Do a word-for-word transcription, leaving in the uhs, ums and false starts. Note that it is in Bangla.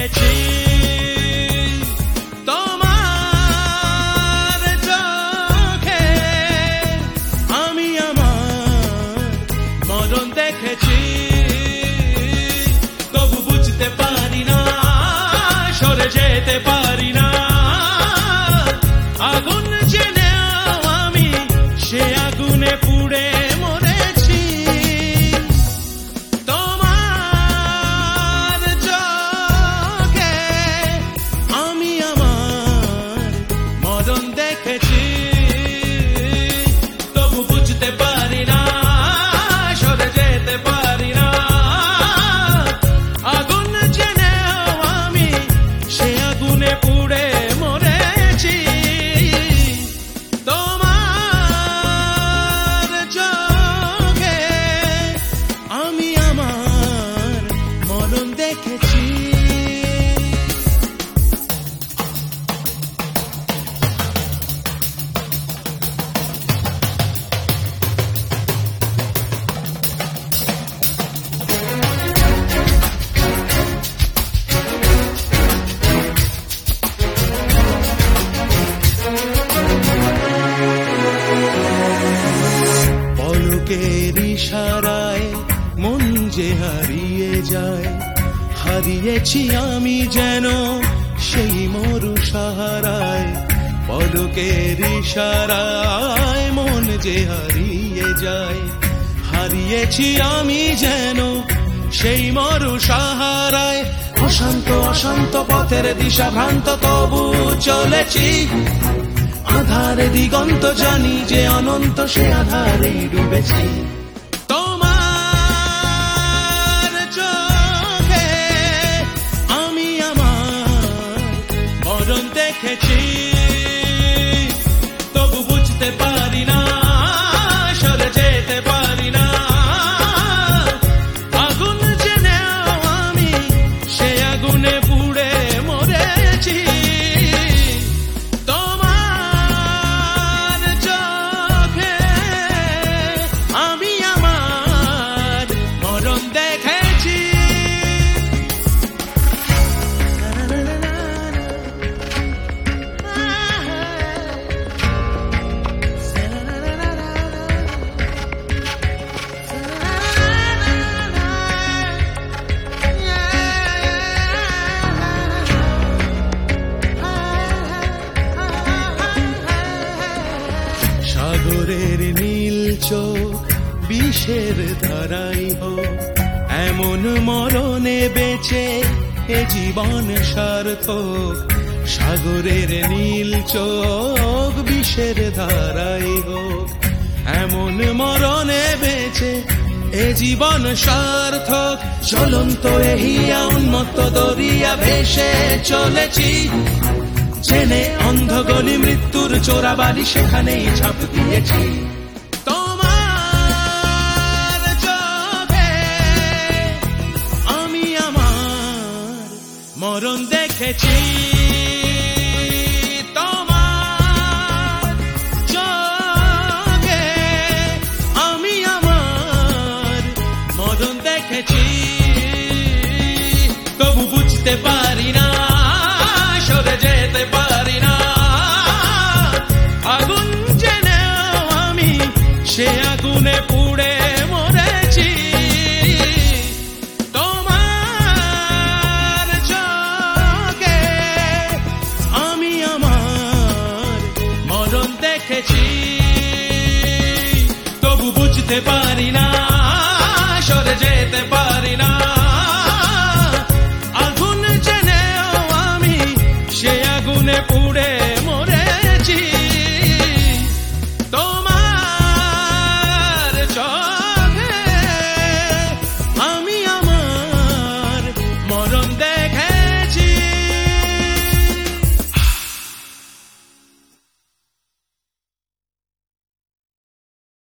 দেখেছি তোমার চোখে, আমি আমার মরণ দেখেছি, তবু বুঝতে পারি না, সরে যেতে পারি না। আগুন জেনেও আমি সে আগুনে পুড়ে মরেছি। তোমার চোখে আমি আমার মরণ দেখেছি, তবু বুঝতে পারি না, সরে যেতে পারি না। আগুন জেনেও আমি সে আগুনে পুড়ে মরেছি। তোমার চোখে আমি আমার মরণ দেখেছি। পলকের ইশারায় মন যে হারিয়ে যায়, হারিয়েছি আমি যেন সেই মরু সাহারায়। পলকের ইশারায় মন যে হারিয়ে যায়, হারিয়েছি আমি যেন সেই মরু সাহারায়। অশান্ত অশান্ত পথের দিশা ভ্রান্ত, তবু চলেছি। আধারে দিগন্ত জানি যে অনন্ত, সে আধারেই ডুবেছি। তোমার চোখে আমি আমার মরণ দেখেছি, তবু বুঝতে পারি না, সরে যেতে পারি না। আগুন জেনেও আমি সে আগুনে পুড়ে মরেছি। সাগরের নীল চোখ বিষের ধারাই হোক, এমন মরণে বেঁচে এ জীবন সার্থক। সাগরের নীল চোখ বিষের ধারাই হোক, এমন মরণে বেঁচে এ জীবন সার্থক। চলন্ত এহিয়া উন্মত্ত দরিয়া ভেসে চলেছি, জেনে অন্ধ গলি মৃত্যুর চোরাবালি সেখানেই ঝাঁপ দিয়েছি। তোমার চোখে আমি আমার মরণ দেখেছি। তোমার চোখে আমি আমার মরণ দেখেছি, তবু বুঝতে পারি না, সরে যেতে পারি না। আগুন জেনেও আমি সে আগুনে পুড়ে মরেছি। তোমার চোখে আমি আমার মরণ দেখেছি, তবু বুঝতে পারি না, সরে যেতে পারি না। আগুন জেনেও আমি সে আগুনে পুড়ে